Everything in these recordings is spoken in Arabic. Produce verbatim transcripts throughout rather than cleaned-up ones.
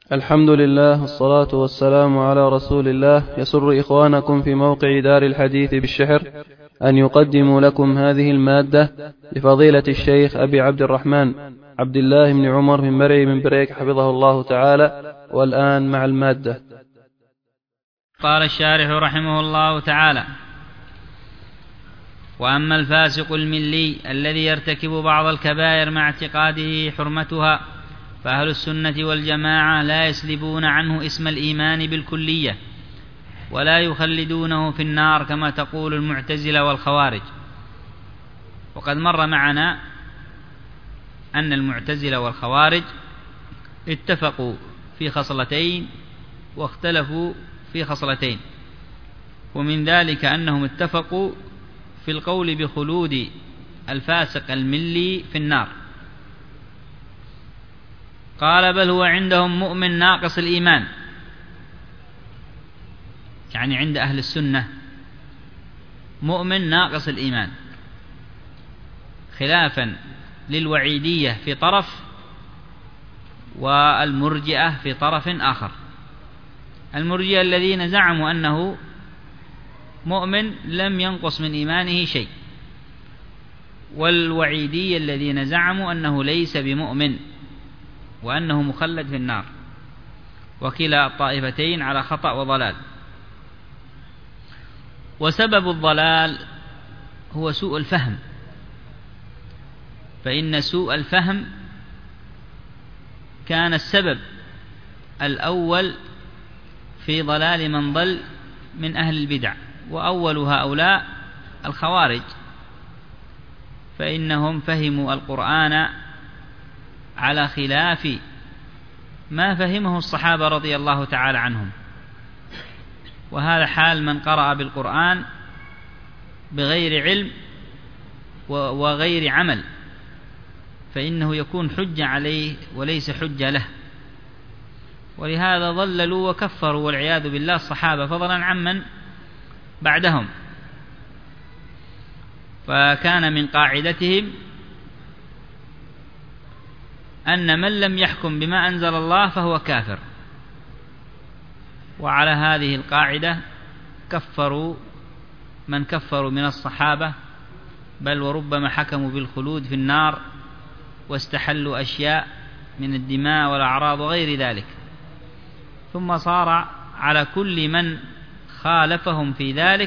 الحمد لله والصلاة والسلام على رسول الله. يسر إخوانكم في موقع دار الحديث بالشحر أن يقدموا لكم هذه المادة لفضيلة الشيخ أبي عبد الرحمن عبد الله بن عمر بن مرعي بن بريك حفظه الله تعالى. والآن مع المادة. قال الشارح رحمه الله تعالى: وأما الفاسق الملي الذي يرتكب بعض الكبائر مع اعتقاده حرمتها، فأهل السنة والجماعة لا يسلبون عنه اسم الإيمان بالكلية ولا يخلدونه في النار كما تقول المعتزلة والخوارج. وقد مر معنا أن المعتزلة والخوارج اتفقوا في خصلتين واختلفوا في خصلتين، ومن ذلك أنهم اتفقوا في القول بخلود الفاسق الملي في النار. قال: بل هو عندهم مؤمن ناقص الإيمان، يعني عند أهل السنة مؤمن ناقص الإيمان، خلافا للوعيدية في طرف والمرجئة في طرف آخر. المرجئة الذين زعموا أنه مؤمن لم ينقص من إيمانه شيء، والوعيدية الذين زعموا أنه ليس بمؤمن وأنه مخلد في النار، وكلا الطائفتين على خطأ وضلال. وسبب الضلال هو سوء الفهم، فإن سوء الفهم كان السبب الأول في ضلال من ضل من أهل البدع، وأول هؤلاء الخوارج، فإنهم فهموا القرآن على خلاف ما فهمه الصحابة رضي الله تعالى عنهم، وهذا حال من قرأ بالقرآن بغير علم وغير عمل، فإنه يكون حجة عليه وليس حجة له. ولهذا ضللوا وكفروا والعياذ بالله الصحابة فضلا عمن بعدهم. فكان من قاعدتهم أن من لم يحكم بما أنزل الله فهو كافر، وعلى هذه القاعدة كفروا من كفروا من الصحابة، بل وربما حكموا بالخلود في النار واستحلوا أشياء من الدماء والأعراض وغير ذلك. ثم صار على كل من خالفهم في ذلك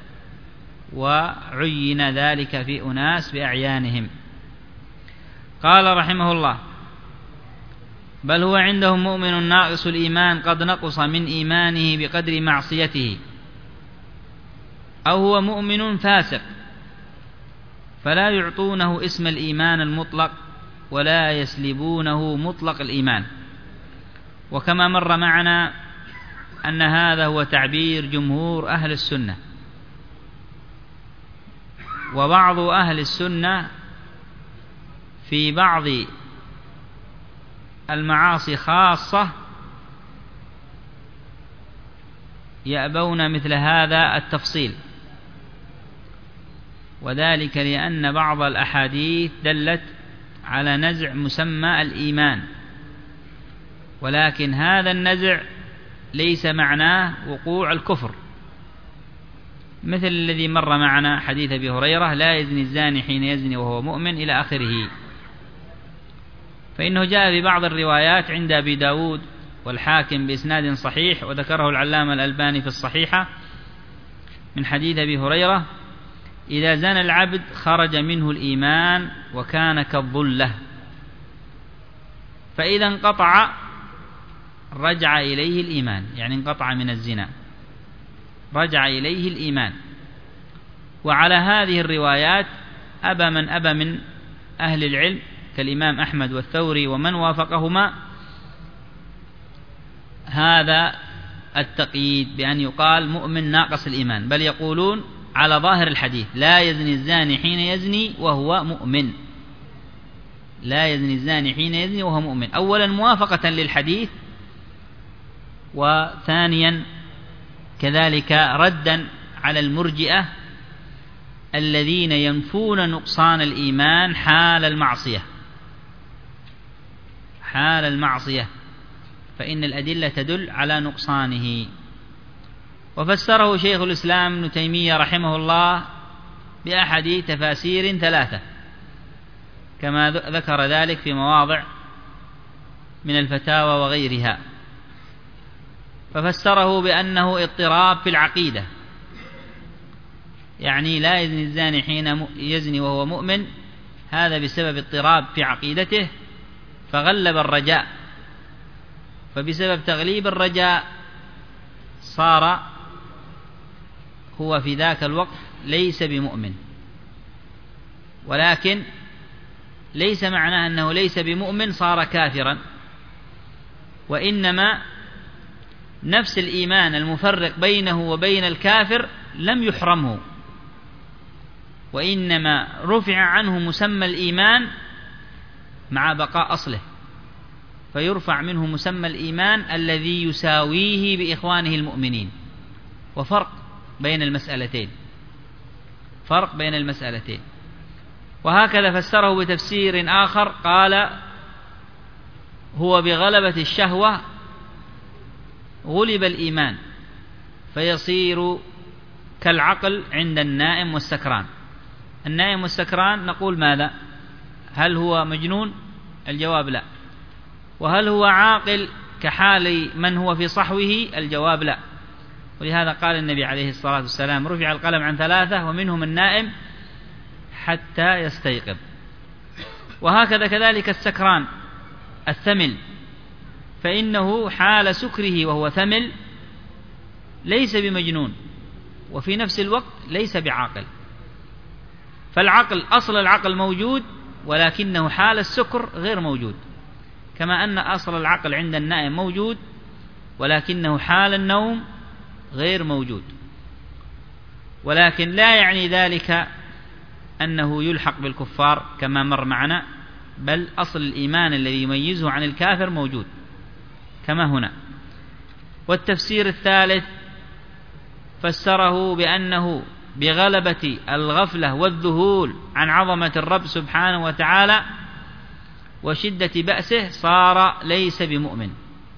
وعين ذلك في أناس بأعيانهم. قال رحمه الله: بل هو عندهم مؤمن ناقص الإيمان قد نقص من إيمانه بقدر معصيته، أو هو مؤمن فاسق، فلا يعطونه اسم الإيمان المطلق ولا يسلبونه مطلق الإيمان. وكما مر معنا أن هذا هو تعبير جمهور أهل السنة. وبعض أهل السنة في بعض المعاصي خاصة يأبون مثل هذا التفصيل، وذلك لأن بعض الأحاديث دلت على نزع مسمى الإيمان، ولكن هذا النزع ليس معناه وقوع الكفر، مثل الذي مر معنا حديث أبي هريرة: لا يزني الزاني حين يزني وهو مؤمن إلى آخره. فإنه جاء في بعض الروايات عند أبي داود والحاكم بإسناد صحيح، وذكره العلامة الألباني في الصحيحة، من حديث أبي هريرة: إذا زنى العبد خرج منه الإيمان وكان كالظلة، فإذا انقطع رجع إليه الإيمان، يعني انقطع من الزنا رجع إليه الإيمان. وعلى هذه الروايات أبى من أبى من أهل العلم كالإمام أحمد والثوري ومن وافقهما هذا التقييد بأن يقال مؤمن ناقص الإيمان، بل يقولون على ظاهر الحديث: لا يزني الزاني حين يزني وهو مؤمن، لا يزني الزاني حين يزني وهو مؤمن، أولا موافقة للحديث، وثانيا كذلك ردا على المرجئة الذين ينفون نقصان الإيمان حال المعصية حال المعصية فإن الأدلة تدل على نقصانه. وفسره شيخ الإسلام ابن تيمية رحمه الله بأحد تفاسير ثلاثة كما ذكر ذلك في مواضع من الفتاوى وغيرها. ففسره بأنه اضطراب في العقيدة، يعني لا يزني الزاني حين يزني وهو مؤمن، هذا بسبب اضطراب في عقيدته فغلب الرجاء، فبسبب تغليب الرجاء صار هو في ذاك الوقت ليس بمؤمن. ولكن ليس معناه أنه ليس بمؤمن صار كافرا، وإنما نفس الإيمان المفرق بينه وبين الكافر لم يحرمه، وإنما رفع عنه مسمى الإيمان مع بقاء أصله، فيرفع منه مسمى الإيمان الذي يساويه بإخوانه المؤمنين. وفرق بين المسألتين، فرق بين المسألتين. وهكذا فسره بتفسير آخر، قال هو بغلبة الشهوة غلب الإيمان فيصير كالعقل عند النائم والسكران. النائم والسكران نقول ماذا؟ هل هو مجنون؟ الجواب لا. وهل هو عاقل كحال من هو في صحوه؟ الجواب لا. ولهذا قال النبي عليه الصلاة والسلام رفع القلم عن ثلاثة ومنهم النائم حتى يستيقظ. وهكذا كذلك السكران الثمل، فإنه حال سكره وهو ثمل ليس بمجنون، وفي نفس الوقت ليس بعاقل. فالعقل أصل العقل موجود، ولكنه حال السكر غير موجود، كما أن أصل العقل عند النائم موجود ولكنه حال النوم غير موجود. ولكن لا يعني ذلك أنه يلحق بالكفار كما مر معنا، بل أصل الإيمان الذي يميزه عن الكافر موجود كما هنا. والتفسير الثالث فسره بأنه بغلبة الغفلة والذهول عن عظمة الرب سبحانه وتعالى وشدة بأسه صار ليس بمؤمن،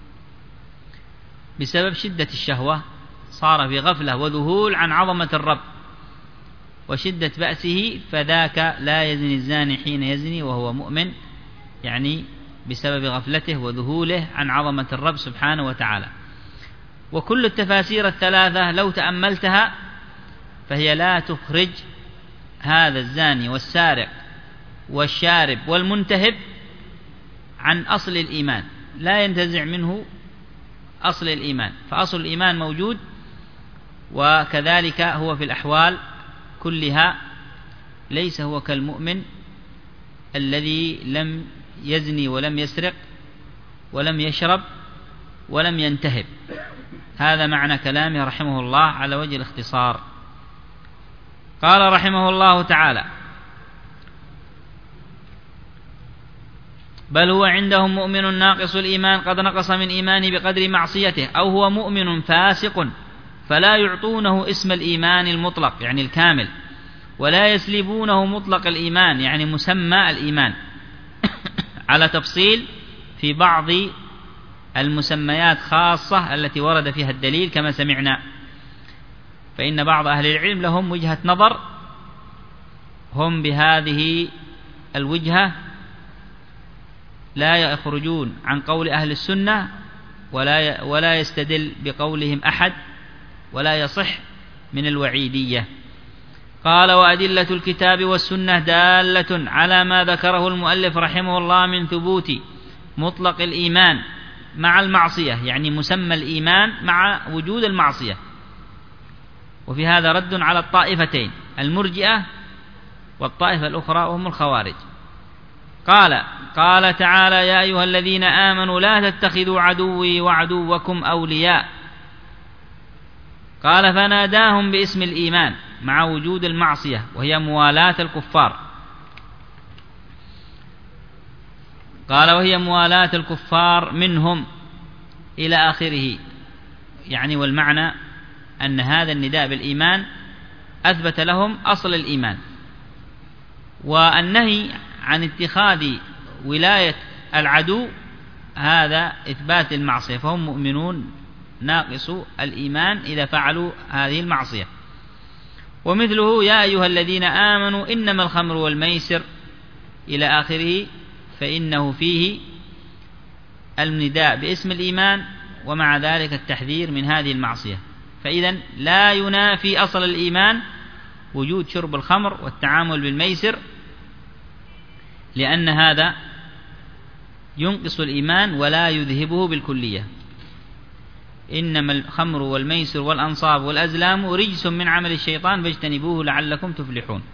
بسبب شدة الشهوة صار في غفلة وذهول عن عظمة الرب وشدة بأسه، فذاك لا يزني الزاني حين يزني وهو مؤمن، يعني بسبب غفلته وذهوله عن عظمة الرب سبحانه وتعالى. وكل التفاسير الثلاثة لو تأملتها فهي لا تخرج هذا الزاني والسارق والشارب والمنتهب عن أصل الإيمان، لا ينتزع منه أصل الإيمان، فأصل الإيمان موجود. وكذلك هو في الأحوال كلها ليس هو كالمؤمن الذي لم يزني ولم يسرق ولم يشرب ولم ينتهب. هذا معنى كلامه رحمه الله على وجه الاختصار. قال رحمه الله تعالى: بل هو عندهم مؤمن ناقص الإيمان قد نقص من إيمانه بقدر معصيته، أو هو مؤمن فاسق فلا يعطونه اسم الإيمان المطلق يعني الكامل، ولا يسلبونه مطلق الإيمان يعني مسمى الإيمان على تفصيل في بعض المسميات خاصة التي ورد فيها الدليل كما سمعنا. فإن بعض أهل العلم لهم وجهة نظر، هم بهذه الوجهة لا يخرجون عن قول أهل السنة ولا ولا يستدل بقولهم أحد، ولا يصح من الوعيدية. قال: وأدلة الكتاب والسنة دالة على ما ذكره المؤلف رحمه الله من ثبوت مطلق الإيمان مع المعصية، يعني مسمى الإيمان مع وجود المعصية. وفي هذا رد على الطائفتين المرجئة والطائفة الأخرى وهم الخوارج. قال قال تعالى: يا أيها الذين آمنوا لا تتخذوا عدوي وعدوكم أولياء. قال: فناداهم باسم الإيمان مع وجود المعصية وهي موالاة الكفار. قال: وهي موالاة الكفار منهم إلى آخره، يعني والمعنى أن هذا النداء بالإيمان أثبت لهم أصل الإيمان. والنهي عن اتخاذ ولاية العدو هذا إثبات المعصية، فهم مؤمنون ناقص الإيمان إذا فعلوا هذه المعصية. ومثله يا أيها الذين آمنوا إنما الخمر والميسر إلى آخره، فإنه فيه النداء باسم الإيمان ومع ذلك التحذير من هذه المعصية. فإذا لا ينافي أصل الإيمان وجود شرب الخمر والتعامل بالميسر، لأن هذا ينقص الإيمان ولا يذهبه بالكلية. إنما الخمر والميسر والأنصاب والأزلام رجس من عمل الشيطان فاجتنبوه لعلكم تفلحون.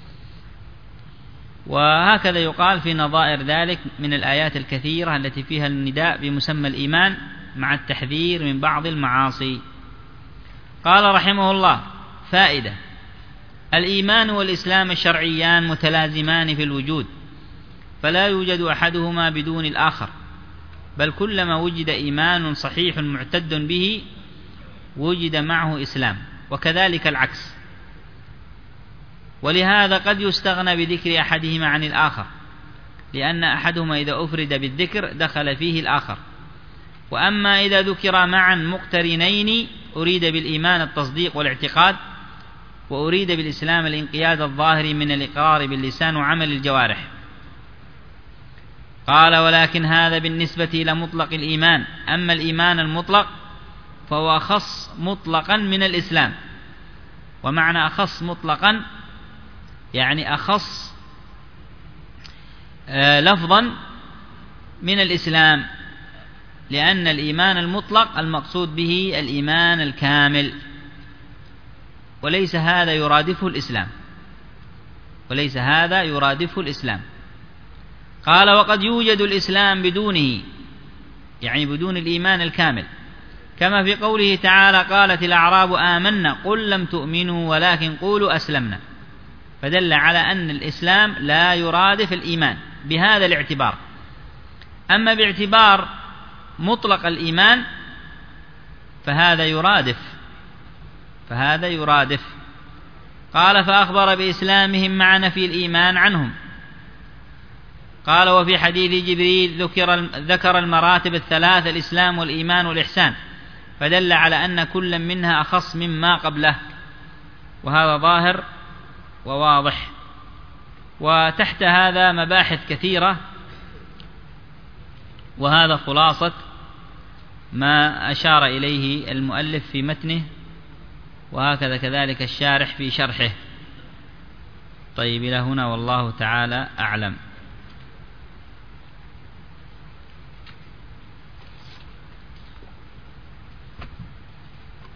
وهكذا يقال في نظائر ذلك من الآيات الكثيرة التي فيها النداء بمسمى الإيمان مع التحذير من بعض المعاصي. قال رحمه الله: فائدة: الإيمان والإسلام الشرعيان متلازمان في الوجود، فلا يوجد أحدهما بدون الآخر، بل كلما وجد إيمان صحيح معتد به وجد معه إسلام، وكذلك العكس. ولهذا قد يستغنى بذكر أحدهما عن الآخر، لأن أحدهما إذا أفرد بالذكر دخل فيه الآخر. وأما إذا ذكر معا مقترنين أريد بالإيمان التصديق والاعتقاد، وأريد بالإسلام الانقياد الظاهر من الإقرار باللسان وعمل الجوارح. قال: ولكن هذا بالنسبة إلى مطلق الإيمان، أما الإيمان المطلق فهو أخص مطلقا من الإسلام. ومعنى أخص مطلقا يعني أخص لفظا من الإسلام، لأن الإيمان المطلق المقصود به الإيمان الكامل، وليس هذا يرادفه الإسلام، وليس هذا يرادفه الإسلام. قال: وقد يوجد الإسلام بدونه، يعني بدون الإيمان الكامل، كما في قوله تعالى: قالت الأعراب آمنا قل لم تؤمنوا ولكن قولوا أسلمنا، فدل على أن الإسلام لا يرادف الإيمان بهذا الاعتبار. أما باعتبار مطلق الإيمان فهذا يرادف فهذا يرادف قال: فأخبر بإسلامهم مع نفي الإيمان عنهم. قال: وفي حديث جبريل ذكر ذكر المراتب الثلاث: الإسلام والإيمان والإحسان، فدل على أن كل منها أخص مما قبله، وهذا ظاهر وواضح. وتحت هذا مباحث كثيرة، وهذا خلاصة ما أشار إليه المؤلف في متنه، وهكذا كذلك الشارح في شرحه. طيب، إلى هنا والله تعالى أعلم.